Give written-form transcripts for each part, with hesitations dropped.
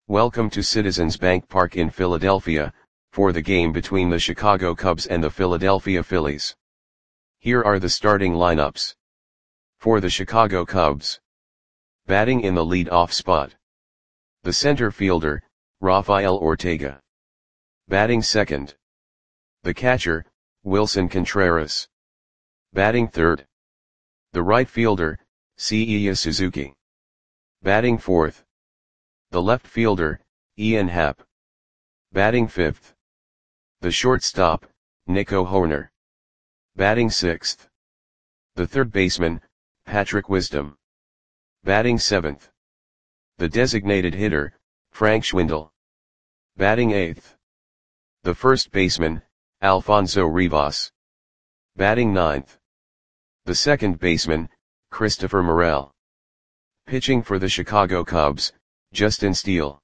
Welcome to Citizens Bank Park in Philadelphia, for the game between the Chicago Cubs and the Philadelphia Phillies. Here are the starting lineups. For the Chicago Cubs. Batting in the lead-off spot. The center fielder, Rafael Ortega. Batting second. The catcher, Willson Contreras. Batting third. The right fielder, Seiya Suzuki. Batting fourth. The left fielder, Ian Happ. Batting fifth. The shortstop, Nico Hoerner. Batting sixth. The third baseman, Patrick Wisdom. Batting seventh. The designated hitter, Frank Schwindel. Batting eighth. The first baseman, Alfonso Rivas. Batting ninth. The second baseman, Christopher Morel. Pitching for the Chicago Cubs, Justin Steele.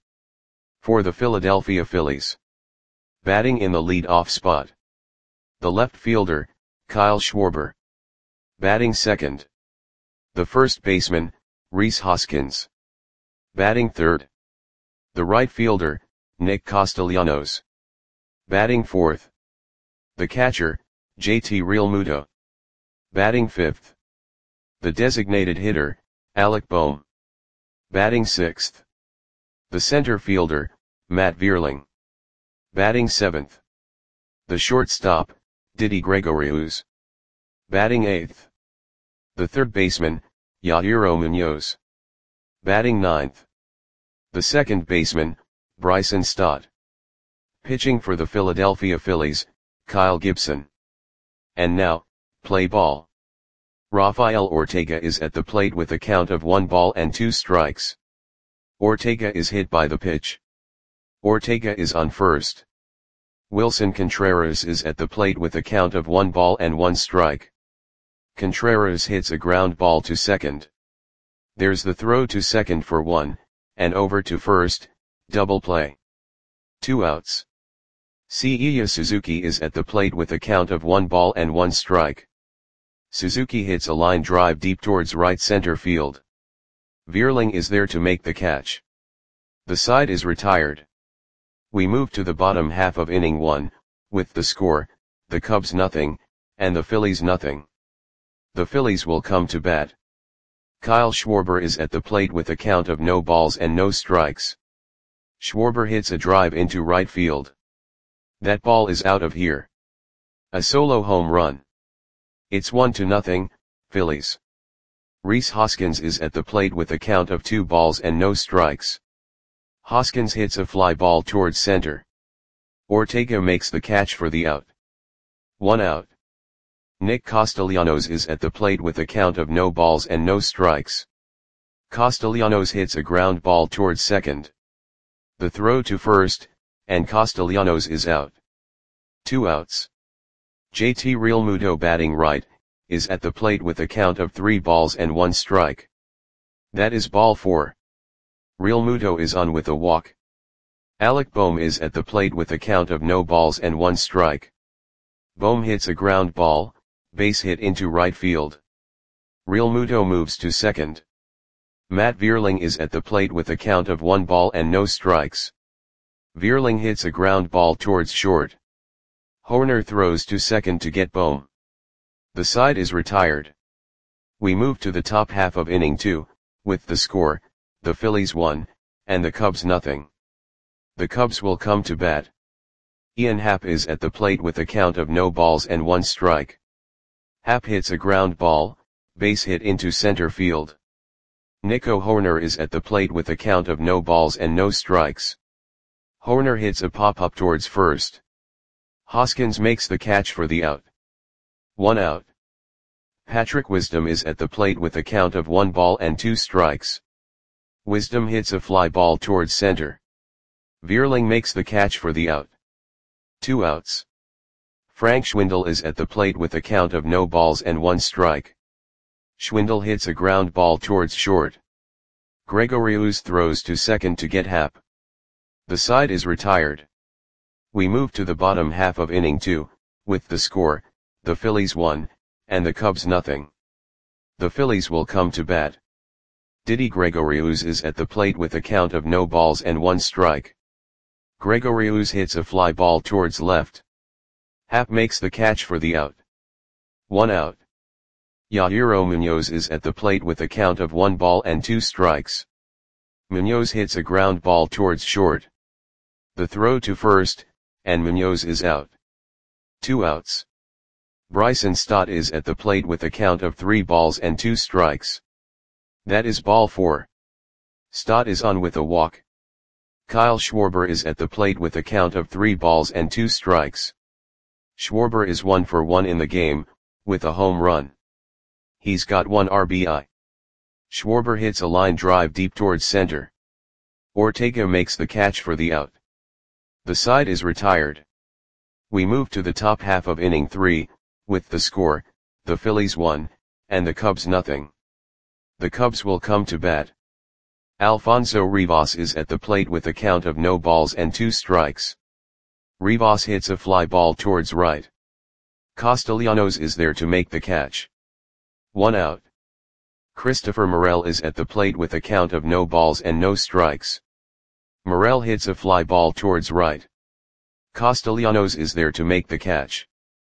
For the Philadelphia Phillies. Batting in the lead-off spot. The left fielder, Kyle Schwarber. Batting second. The first baseman, Rhys Hoskins. Batting third. The right fielder, Nick Castellanos. Batting fourth. The catcher, JT Realmuto. Batting fifth. The designated hitter, Alec Bohm. Batting sixth. The center fielder, Matt Vierling. Batting seventh. The shortstop, Didi Gregorius. Batting eighth. The third baseman, Yairo Munoz. Batting ninth. The second baseman, Bryson Stott. Pitching for the Philadelphia Phillies, Kyle Gibson. And now, play ball. Rafael Ortega is at the plate with a count of 1-2 strikes. Ortega is hit by the pitch. Ortega is on first. Willson Contreras is at the plate with a count of 1-1 strike. Contreras hits a ground ball to second. There's the throw to second for 1, and over to first, double play. 2 outs. Seiya Suzuki is at the plate with a count of 1-1 strike. Suzuki hits a line drive deep towards right center field. Vierling is there to make the catch. The side is retired. We move to the bottom half of inning 1, with the score, the Cubs nothing, and the Phillies nothing. The Phillies will come to bat. Kyle Schwarber is at the plate with a count of no balls and no strikes. Schwarber hits a drive into right field. That ball is out of here. A solo home run. It's 1-0, Phillies. Rhys Hoskins is at the plate with a count of 2 balls and no strikes. Hoskins hits a fly ball towards center. Ortega makes the catch for the out. 1 out. Nick Castellanos is at the plate with a count of no balls and no strikes. Castellanos hits a ground ball towards second. The throw to first, and Castellanos is out. 2 outs. JT Realmuto batting right, is at the plate with a count of 3 balls and 1 strike. That is ball 4. Realmuto is on with a walk. Alec Bohm is at the plate with a count of no balls and 1 strike. Bohm hits a ground ball, base hit into right field. Realmuto moves to second. Matt Vierling is at the plate with a count of 1 ball and no strikes. Vierling hits a ground ball towards short. Hoerner throws to second to get Bohm. The side is retired. We move to the top half of inning 2, with the score, the Phillies 1, and the Cubs nothing. The Cubs will come to bat. Ian Happ is at the plate with a count of no balls and 1 strike. Happ hits a ground ball, base hit into center field. Nico Hoerner is at the plate with a count of no balls and no strikes. Hoerner hits a pop-up towards first. Hoskins makes the catch for the out. 1 out. Patrick Wisdom is at the plate with a count of 1-2 strikes. Wisdom hits a fly ball towards center. Vierling makes the catch for the out. 2 outs. Frank Schwindel is at the plate with a count of no balls and 1 strike. Schwindel hits a ground ball towards short. Gregorius throws to second to get Happ. The side is retired. We move to the bottom half of inning 2, with the score, the Phillies 1, and the Cubs nothing. The Phillies will come to bat. Didi Gregorius is at the plate with a count of no balls and 1 strike. Gregorius hits a fly ball towards left. Happ makes the catch for the out. 1 out. Yairo Munoz is at the plate with a count of 1 ball and 2 strikes. Munoz hits a ground ball towards short. The throw to first, and Munoz is out. 2 outs. Bryson Stott is at the plate with a count of 3 balls and 2 strikes. That is ball 4. Stott is on with a walk. Kyle Schwarber is at the plate with a count of 3 balls and 2 strikes. Schwarber is 1 for 1 in the game, with a home run. He's got 1 RBI. Schwarber hits a line drive deep towards center. Ortega makes the catch for the out. The side is retired. We move to the top half of inning 3, with the score, the Phillies 1, and the Cubs nothing. The Cubs will come to bat. Alfonso Rivas is at the plate with a count of no balls and 2 strikes. Rivas hits a fly ball towards right. Castellanos is there to make the catch. 1 out. Christopher Morel is at the plate with a count of no balls and no strikes. Morel hits a fly ball towards right. Castellanos is there to make the catch.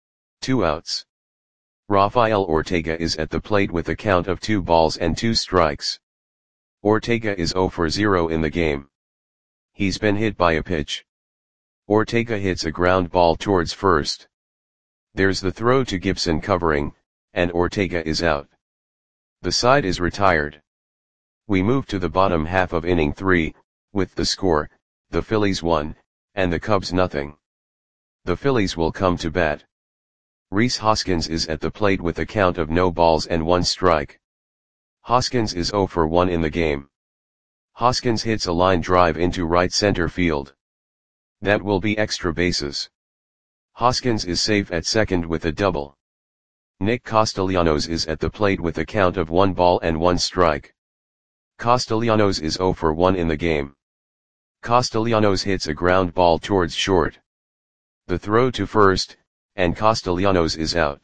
2 outs. Rafael Ortega is at the plate with a count of 2 balls and 2 strikes. Ortega is 0 for 0 in the game. He's been hit by a pitch. Ortega hits a ground ball towards first. There's the throw to Gibson covering, and Ortega is out. The side is retired. We move to the bottom half of inning 3, with the score, the Phillies 1, and the Cubs nothing. The Phillies will come to bat. Rhys Hoskins is at the plate with a count of no balls and 1 strike. Hoskins is 0 for 1 in the game. Hoskins hits a line drive into right center field. That will be extra bases. Hoskins is safe at second with a double. Nick Castellanos is at the plate with a count of 1 ball and 1 strike. Castellanos is 0 for 1 in the game. Castellanos hits a ground ball towards short. The throw to first, and Castellanos is out.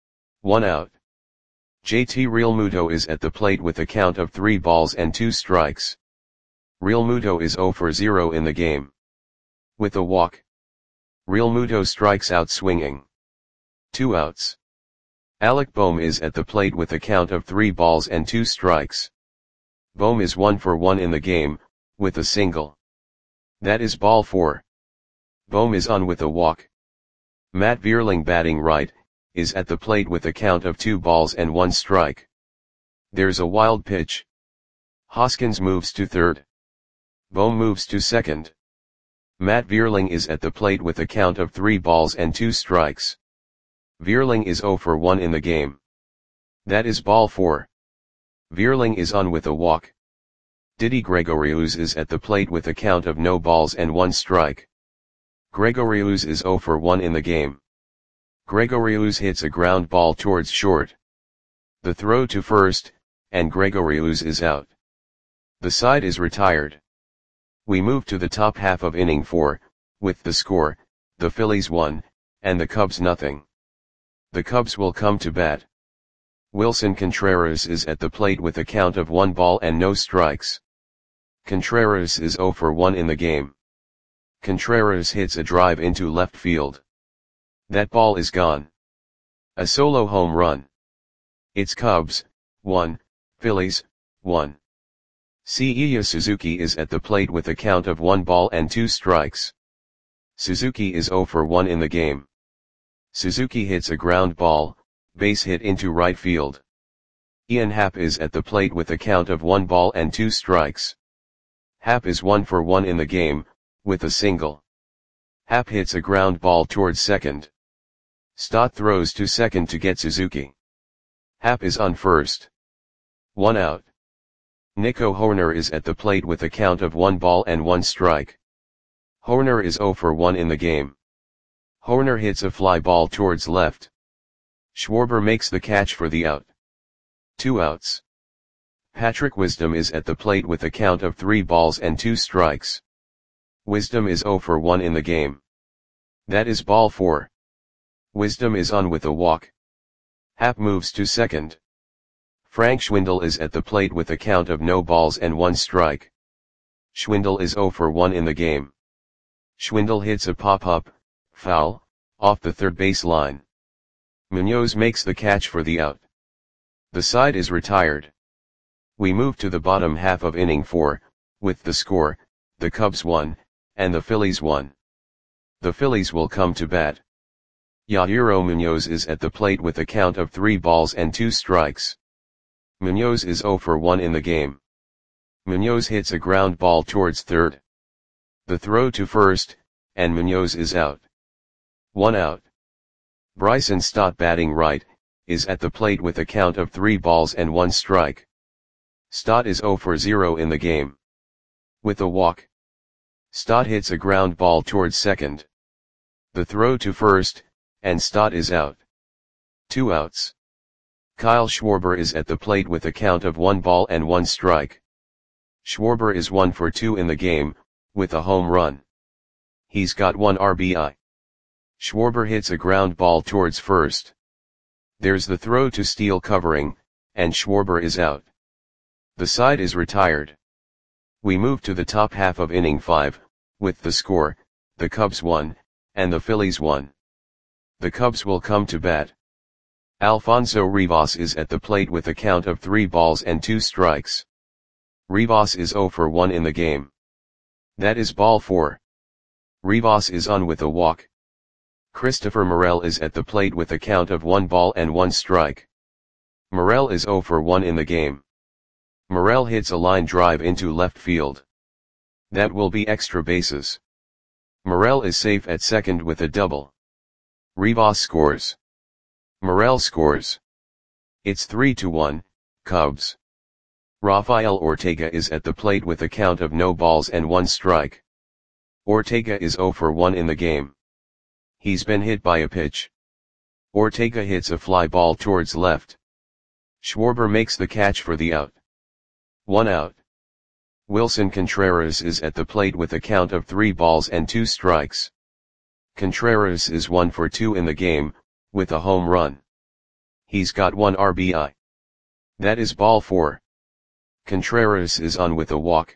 1 out. JT Realmuto is at the plate with a count of 3 balls and 2 strikes. Realmuto is 0 for 0 in the game. With a walk. Realmuto strikes out swinging. 2 outs. Alec Bohm is at the plate with a count of 3 balls and 2 strikes. Bohm is 1 for 1 in the game, with a single. That is ball 4. Bohm is on with a walk. Matt Vierling batting right, is at the plate with a count of 2 balls and 1 strike. There's a wild pitch. Hoskins moves to third. Bohm moves to second. Matt Vierling is at the plate with a count of 3 balls and 2 strikes. Vierling is 0 for 1 in the game. That is ball 4. Vierling is on with a walk. Didi Gregorius is at the plate with a count of no balls and 1 strike. Gregorius is 0 for 1 in the game. Gregorius hits a ground ball towards short. The throw to first, and Gregorius is out. The side is retired. We move to the top half of inning 4, with the score, the Phillies 1, and the Cubs nothing. The Cubs will come to bat. Wilson Contreras is at the plate with a count of 1 ball and no strikes. Contreras is 0 for 1 in the game. Contreras hits a drive into left field. That ball is gone. A solo home run. It's Cubs, 1, Phillies, 1. Seiya Suzuki is at the plate with a count of 1 ball and 2 strikes. Suzuki is 0 for 1 in the game. Suzuki hits a ground ball, base hit into right field. Ian Happ is at the plate with a count of 1 ball and 2 strikes. Happ is 1 for 1 in the game, with a single. Happ hits a ground ball towards second. Stott throws to second to get Suzuki. Happ is on first. 1 out. Nico Hoerner is at the plate with a count of 1 ball and 1 strike. Hoerner is 0 for 1 in the game. Hoerner hits a fly ball towards left. Schwarber makes the catch for the out. 2 outs. Patrick Wisdom is at the plate with a count of 3 balls and 2 strikes. Wisdom is 0 for 1 in the game. That is ball 4. Wisdom is on with a walk. Happ moves to second. Frank Schwindel is at the plate with a count of no balls and 1 strike. Schwindel is 0 for 1 in the game. Schwindel hits a pop-up, foul, off the third base line. Munoz makes the catch for the out. The side is retired. We move to the bottom half of inning 4, with the score, the Cubs 1, and the Phillies 1. The Phillies will come to bat. Yairo Munoz is at the plate with a count of 3 balls and 2 strikes. Munoz is 0 for 1 in the game. Munoz hits a ground ball towards third. The throw to first, and Munoz is out. 1 out. Bryson Stott, batting right, is at the plate with a count of 3 balls and 1 strike. Stott is 0 for 0 in the game. With a walk. Stott hits a ground ball towards second. The throw to first, and Stott is out. 2 outs. Kyle Schwarber is at the plate with a count of 1 ball and 1 strike. Schwarber is 1 for 2 in the game, with a home run. He's got 1 RBI. Schwarber hits a ground ball towards first. There's the throw to steal covering, and Schwarber is out. The side is retired. We move to the top half of inning 5, with the score, the Cubs 1, and the Phillies 1. The Cubs will come to bat. Alfonso Rivas is at the plate with a count of 3 balls and 2 strikes. Rivas is 0 for 1 in the game. That is ball 4. Rivas is on with a walk. Christopher Morel is at the plate with a count of 1 ball and 1 strike. Morel is 0 for 1 in the game. Morel hits a line drive into left field. That will be extra bases. Morel is safe at second with a double. Rivas scores. Morel scores. It's 3-1, Cubs. Rafael Ortega is at the plate with a count of no balls and 1 strike. Ortega is 0 for 1 in the game. He's been hit by a pitch. Ortega hits a fly ball towards left. Schwarber makes the catch for the out. 1 out. Wilson Contreras is at the plate with a count of 3 balls and 2 strikes. Contreras is 1 for 2 in the game, with a home run. He's got 1 RBI. That is ball 4. Contreras is on with a walk.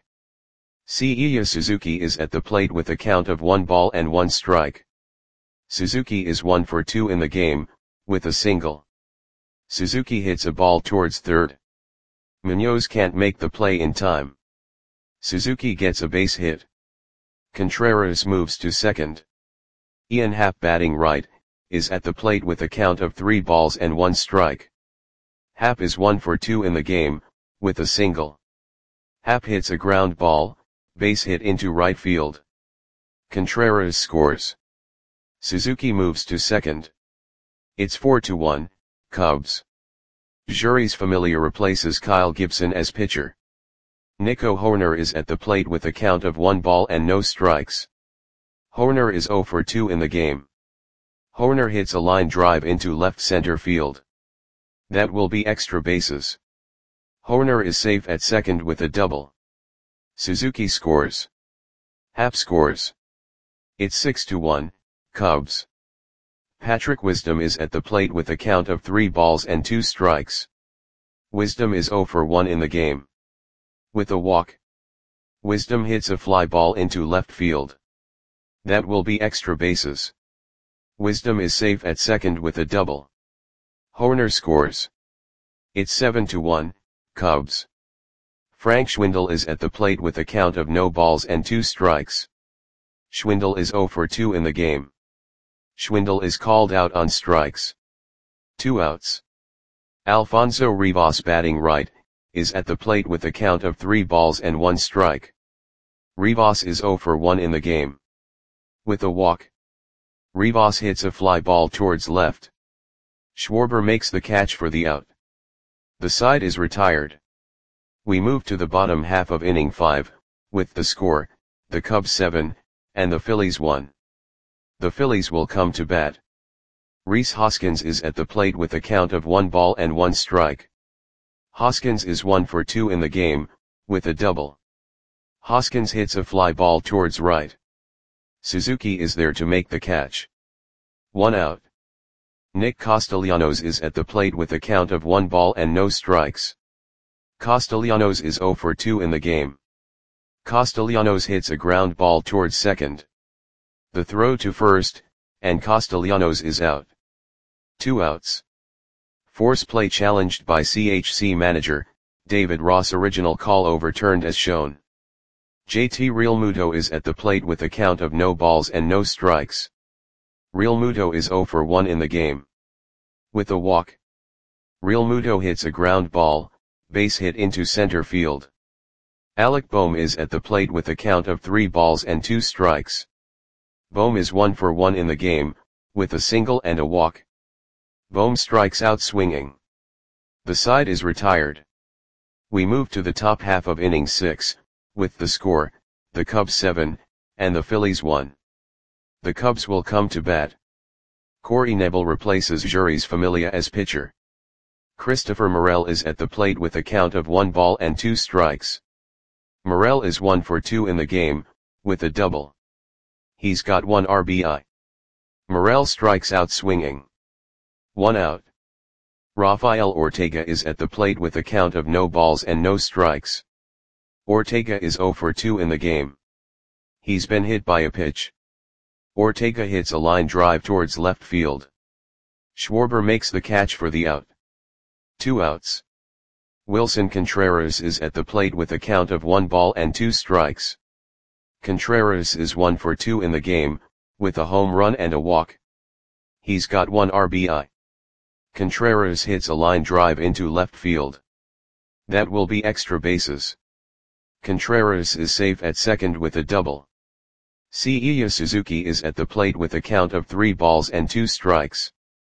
Seiya Suzuki is at the plate with a count of 1 ball and 1 strike. Suzuki is 1 for 2 in the game, with a single. Suzuki hits a ball towards third. Munoz can't make the play in time. Suzuki gets a base hit. Contreras moves to second. Ian Happ, batting right, is at the plate with a count of 3 balls and 1 strike. Happ is 1 for 2 in the game, with a single. Happ hits a ground ball, base hit into right field. Contreras scores. Suzuki moves to second. It's 4-1, Cubs. Juris Familia replaces Kyle Gibson as pitcher. Nico Hoerner is at the plate with a count of 1 ball and no strikes. Hoerner is 0 for 2 in the game. Hoerner hits a line drive into left center field. That will be extra bases. Hoerner is safe at second with a double. Suzuki scores. Happ scores. It's 6-1, Cubs. Patrick Wisdom is at the plate with a count of 3 balls and 2 strikes. Wisdom is 0 for 1 in the game. With a walk. Wisdom hits a fly ball into left field. That will be extra bases. Wisdom is safe at second with a double. Hoerner scores. It's 7-1, Cubs. Frank Schwindel is at the plate with a count of no balls and 2 strikes. Schwindel is 0 for 2 in the game. Schwindel is called out on strikes. 2 outs. Alfonso Rivas, batting right, is at the plate with a count of 3 balls and 1 strike. Rivas is 0 for 1 in the game. With a walk. Rivas hits a fly ball towards left. Schwarber makes the catch for the out. The side is retired. We move to the bottom half of inning 5, with the score, the Cubs 7, and the Phillies 1. The Phillies will come to bat. Rhys Hoskins is at the plate with a count of 1 ball and 1 strike. Hoskins is 1 for 2 in the game, with a double. Hoskins hits a fly ball towards right. Suzuki is there to make the catch. 1 out. Nick Castellanos is at the plate with a count of 1 ball and no strikes. Castellanos is 0 for 2 in the game. Castellanos hits a ground ball towards second. The throw to first, and Castellanos is out. 2 outs. Force play challenged by CHC manager, David Ross. Original call overturned as shown. JT Realmuto is at the plate with a count of no balls and no strikes. Realmuto is 0 for 1 in the game. With a walk. Realmuto hits a ground ball, base hit into center field. Alec Bohm is at the plate with a count of 3 balls and 2 strikes. Bohm is 1 for 1 in the game, with a single and a walk. Bohm strikes out swinging. The side is retired. We move to the top half of inning 6, with the score, the Cubs 7, and the Phillies 1. The Cubs will come to bat. Corey Knebel replaces Jeurys Familia as pitcher. Christopher Morel is at the plate with a count of 1 ball and 2 strikes. Morel is 1 for 2 in the game, with a double. He's got 1 RBI. Morel strikes out swinging. 1 out. Rafael Ortega is at the plate with a count of no balls and no strikes. Ortega is 0 for 2 in the game. He's been hit by a pitch. Ortega hits a line drive towards left field. Schwarber makes the catch for the out. 2 outs. Wilson Contreras is at the plate with a count of 1 ball and 2 strikes. Contreras is 1 for 2 in the game, with a home run and a walk. He's got 1 RBI. Contreras hits a line drive into left field. That will be extra bases. Contreras is safe at second with a double. Seiya Suzuki is at the plate with a count of 3 balls and 2 strikes.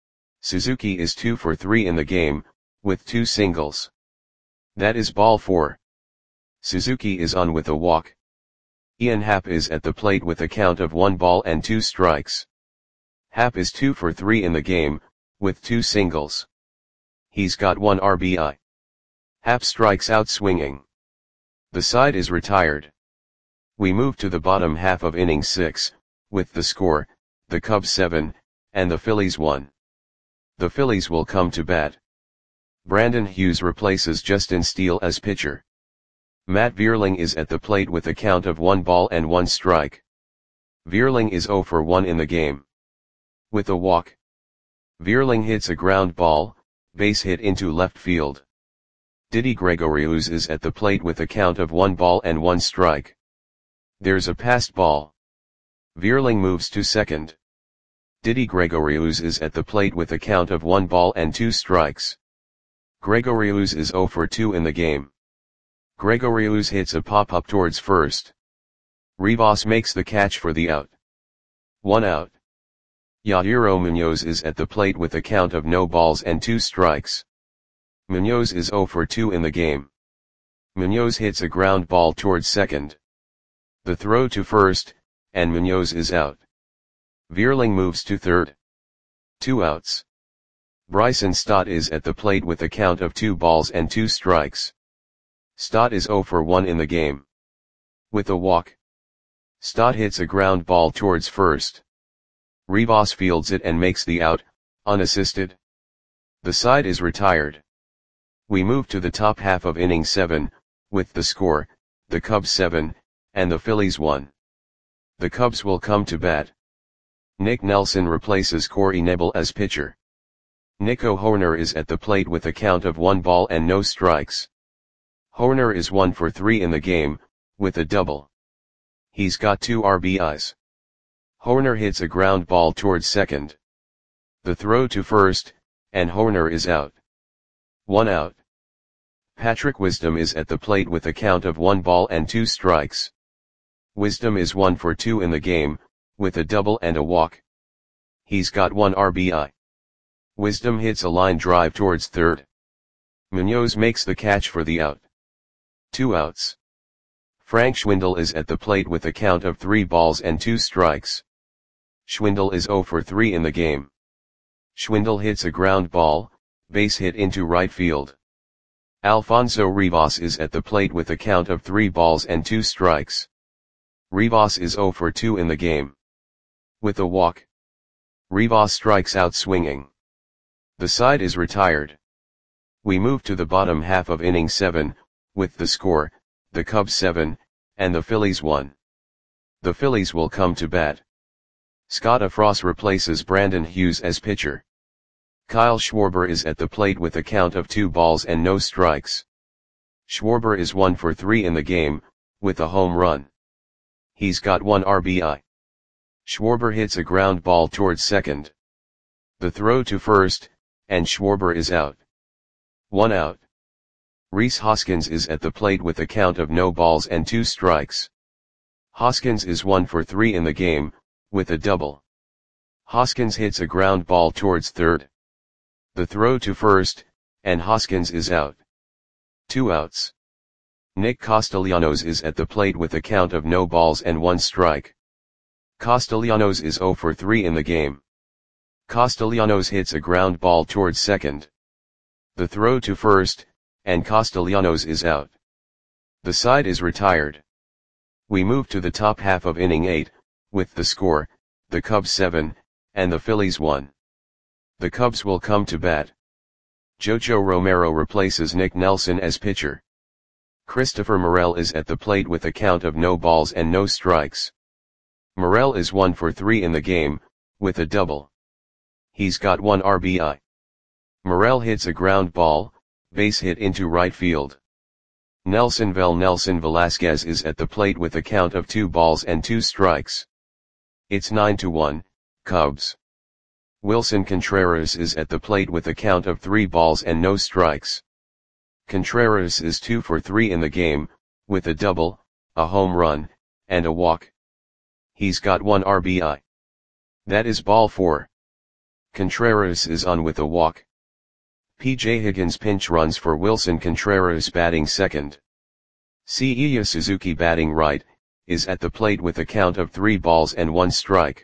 Suzuki is 2 for 3 in the game, with 2 singles. That is ball 4. Suzuki is on with a walk. Ian Happ is at the plate with a count of 1 ball and 2 strikes. Happ is 2 for 3 in the game, with 2 singles. He's got 1 RBI. Happ strikes out swinging. The side is retired. We move to the bottom half of inning 6, with the score, the Cubs 7, and the Phillies 1. The Phillies will come to bat. Brandon Hughes replaces Justin Steele as pitcher. Matt Vierling is at the plate with a count of 1 ball and 1 strike. Vierling is 0 for 1 in the game. With a walk. Vierling hits a ground ball, base hit into left field. Didi Gregorius is at the plate with a count of 1 ball and 1 strike. There's a passed ball. Vierling moves to second. Didi Gregorius is at the plate with a count of 1 ball and 2 strikes. Gregorius is 0 for 2 in the game. Gregorius hits a pop-up towards first. Rivas makes the catch for the out. 1 out. Yairo Munoz is at the plate with a count of no balls and 2 strikes. Munoz is 0 for 2 in the game. Munoz hits a ground ball towards second. The throw to first, and Munoz is out. Vierling moves to third. 2 outs. Bryson Stott is at the plate with a count of 2 balls and 2 strikes. Stott is 0 for 1 in the game. With a walk. Stott hits a ground ball towards first. Rivas fields it and makes the out, unassisted. The side is retired. We move to the top half of inning 7, with the score, the Cubs 7, and the Phillies 1. The Cubs will come to bat. Nick Nelson replaces Corey Knebel as pitcher. Nico Hoerner is at the plate with a count of 1 ball and no strikes. Hoerner is 1 for 3 in the game, with a double. He's got 2 RBIs. Hoerner hits a ground ball towards second. The throw to first, and Hoerner is out. 1 out. Patrick Wisdom is at the plate with a count of 1 ball and 2 strikes. Wisdom is 1 for 2 in the game, with a double and a walk. He's got 1 RBI. Wisdom hits a line drive towards third. Munoz makes the catch for the out. 2 outs. Frank Schwindel is at the plate with a count of 3 balls and 2 strikes. Schwindel is 0 for 3 in the game. Schwindel hits a ground ball, base hit into right field. Alfonso Rivas is at the plate with a count of 3 balls and 2 strikes. Rivas is 0 for 2 in the game. With a walk. Rivas strikes out swinging. The side is retired. We move to the bottom half of inning 7, with the score, the Cubs 7, and the Phillies 1. The Phillies will come to bat. Scott Frost replaces Brandon Hughes as pitcher. Kyle Schwarber is at the plate with a count of 2 balls and no strikes. Schwarber is 1 for 3 in the game, with a home run. He's got 1 RBI. Schwarber hits a ground ball towards second. The throw to first, and Schwarber is out. 1 out. Rhys Hoskins is at the plate with a count of no balls and 2 strikes. Hoskins is 1 for 3 in the game, with a double. Hoskins hits a ground ball towards third. The throw to first, and Hoskins is out. 2 outs. Nick Castellanos is at the plate with a count of no balls and 1 strike. Castellanos is 0 for 3 in the game. Castellanos hits a ground ball towards second. The throw to first, and Castellanos is out. The side is retired. We move to the top half of inning 8, with the score, the Cubs 7, and the Phillies 1. The Cubs will come to bat. Jojo Romero replaces Nick Nelson as pitcher. Christopher Morel is at the plate with a count of no balls and no strikes. Morel is 1 for 3 in the game, with a double. He's got 1 RBI. Morel hits a ground ball, base hit into right field. Nelson Velasquez is at the plate with a count of 2 balls and 2 strikes. It's 9-1, Cubs. Wilson Contreras is at the plate with a count of 3 balls and no strikes. Contreras is 2 for 3 in the game, with a double, a home run, and a walk. He's got 1 RBI. That is ball 4. Contreras is on with a walk. P.J. Higgins pinch runs for Wilson Contreras batting second. Seiya Suzuki batting right, is at the plate with a count of 3 balls and 1 strike.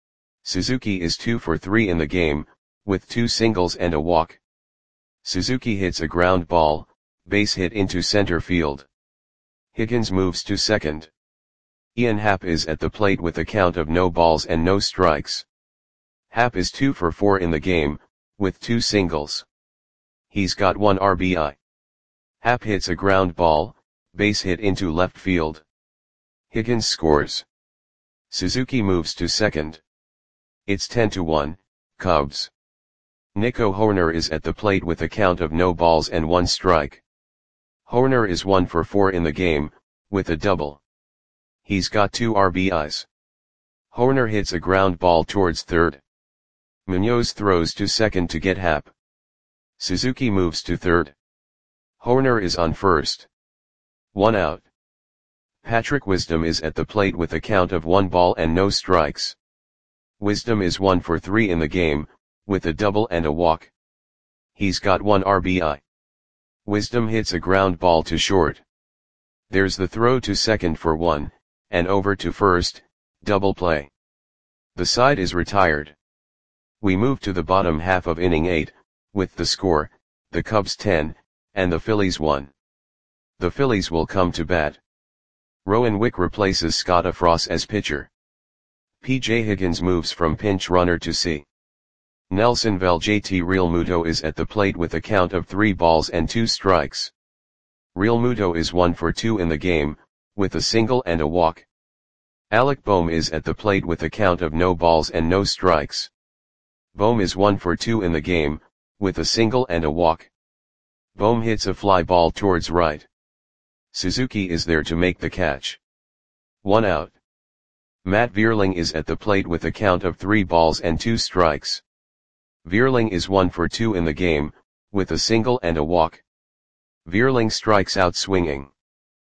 Suzuki is 2 for 3 in the game, with 2 singles and a walk. Suzuki hits a ground ball, base hit into center field. Higgins moves to second. Ian Happ is at the plate with a count of no balls and no strikes. Happ is 2 for 4 in the game, with 2 singles. He's got 1 RBI. Happ hits a ground ball, base hit into left field. Higgins scores. Suzuki moves to second. It's 10-1, Cubs. Nico Hoerner is at the plate with a count of no balls and 1 strike. Hoerner is 1 for 4 in the game, with a double. He's got 2 RBIs. Hoerner hits a ground ball towards third. Munoz throws to second to get Happ. Suzuki moves to third. Hoerner is on first. 1 out. Patrick Wisdom is at the plate with a count of 1 ball and no strikes. Wisdom is 1 for 3 in the game, with a double and a walk. He's got 1 RBI. Wisdom hits a ground ball to short. There's the throw to second for 1, and over to first, double play. The side is retired. We move to the bottom half of inning 8, with the score, the Cubs 10, and the Phillies 1. The Phillies will come to bat. Rowan Wick replaces Scott Frost as pitcher. P.J. Higgins moves from pinch runner to C. Nelson Realmuto is at the plate with a count of 3 balls and 2 strikes. Realmuto is 1 for 2 in the game, with a single and a walk. Alec Bohm is at the plate with a count of no balls and no strikes. Bohm is 1 for 2 in the game, with a single and a walk. Bohm hits a fly ball towards right. Suzuki is there to make the catch. 1 out. Matt Vierling is at the plate with a count of 3 balls and 2 strikes. Vierling is 1 for 2 in the game, with a single and a walk. Vierling strikes out swinging.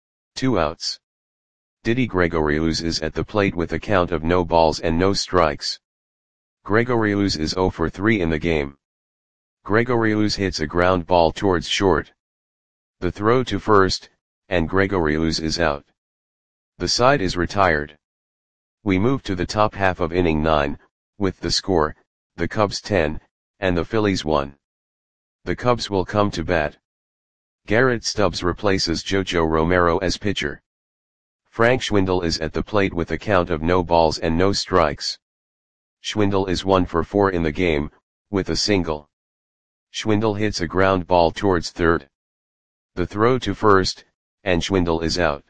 2 outs. Didi Gregorius is at the plate with a count of no balls and no strikes. Gregorius is 0 for 3 in the game. Gregorius hits a ground ball towards short. The throw to first, and Gregorius is out. The side is retired. We move to the top half of inning 9, with the score, the Cubs 10, and the Phillies 1. The Cubs will come to bat. Garrett Stubbs replaces Jojo Romero as pitcher. Frank Schwindel is at the plate with a count of no balls and no strikes. Schwindel is 1 for 4 in the game, with a single. Schwindel hits a ground ball towards third. The throw to first, and Schwindel is out.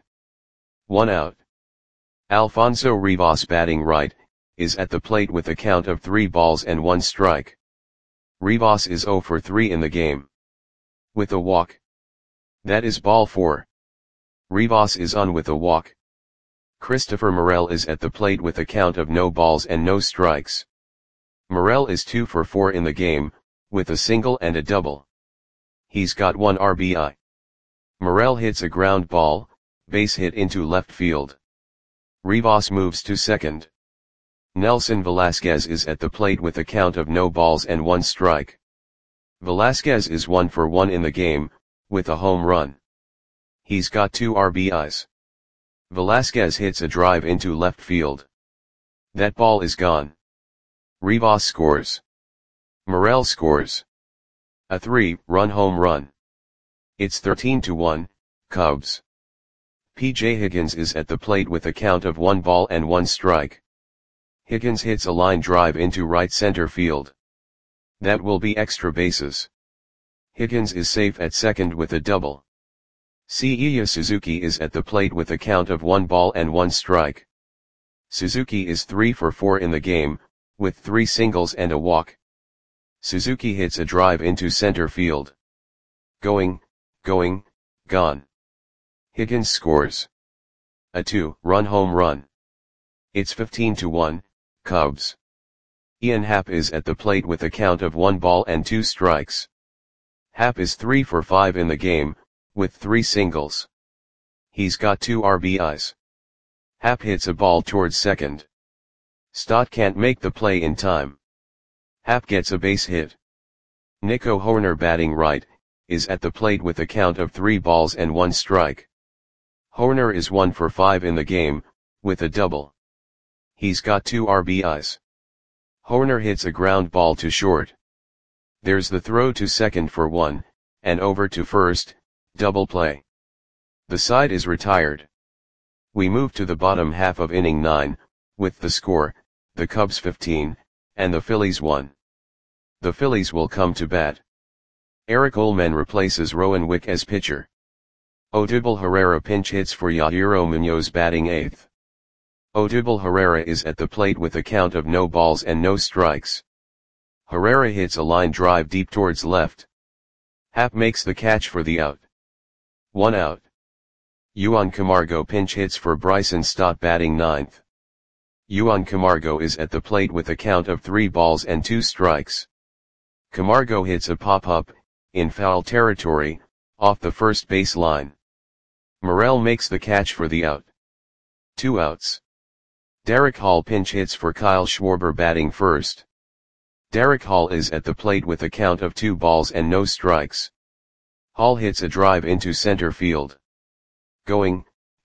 1 out. Alfonso Rivas batting right, is at the plate with a count of 3 balls and 1 strike. Rivas is 0 for 3 in the game. With a walk. That is ball 4. Rivas is on with a walk. Christopher Morel is at the plate with a count of no balls and no strikes. Morel is 2 for 4 in the game, with a single and a double. He's got 1 RBI. Morel hits a ground ball, base hit into left field. Rivas moves to second. Nelson Velasquez is at the plate with a count of no balls and 1 strike. Velasquez is 1 for 1 in the game, with a home run. He's got 2 RBIs. Velasquez hits a drive into left field. That ball is gone. Rivas scores. Morel scores. A 3-run home run. It's 13-1, Cubs. P.J. Higgins is at the plate with a count of 1 ball and 1 strike. Higgins hits a line drive into right center field. That will be extra bases. Higgins is safe at second with a double. Seiya Suzuki is at the plate with a count of 1 ball and 1 strike. Suzuki is 3 for 4 in the game, with 3 singles and a walk. Suzuki hits a drive into center field. Going, gone. Higgins scores. A 2-run home run. It's 15-1, Cubs. Ian Happ is at the plate with a count of 1 ball and 2 strikes. Happ is 3 for 5 in the game, with 3 singles. He's got 2 RBIs. Happ hits a ball towards second. Stott can't make the play in time. Happ gets a base hit. Nico Hoerner batting right, is at the plate with a count of 3 balls and 1 strike. Hoerner is 1 for 5 in the game, with a double. He's got 2 RBIs. Hoerner hits a ground ball to short. There's the throw to second for 1, and over to first, double play. The side is retired. We move to the bottom half of inning 9, with the score, the Cubs 15, and the Phillies 1. The Phillies will come to bat. Eric Ullman replaces Rowan Wick as pitcher. Odubel Herrera pinch hits for Yadiro Munoz batting 8th. Odubel Herrera is at the plate with a count of no balls and no strikes. Herrera hits a line drive deep towards left. Happ makes the catch for the out. 1 out. Juan Camargo pinch hits for Bryson Stott batting 9th. Juan Camargo is at the plate with a count of 3 balls and 2 strikes. Camargo hits a pop-up, in foul territory, off the first base line. Morel makes the catch for the out. 2 outs. Derek Hall pinch hits for Kyle Schwarber batting first. Derek Hall is at the plate with a count of 2 balls and no strikes. Hall hits a drive into center field. Going,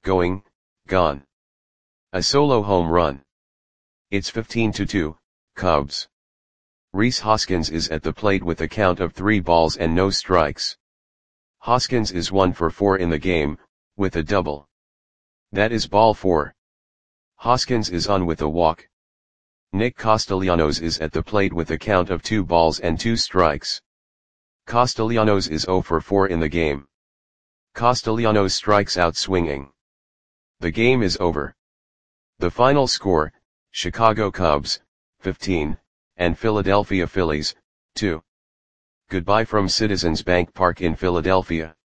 gone. A solo home run. It's 15-2, Cubs. Rhys Hoskins is at the plate with a count of 3 balls and no strikes. Hoskins is 1 for 4 in the game, with a double. That is ball 4. Hoskins is on with a walk. Nick Castellanos is at the plate with a count of 2 balls and 2 strikes. Castellanos is 0 for 4 in the game. Castellanos strikes out swinging. The game is over. The final score, Chicago Cubs, 15, and Philadelphia Phillies, 2. Goodbye from Citizens Bank Park in Philadelphia.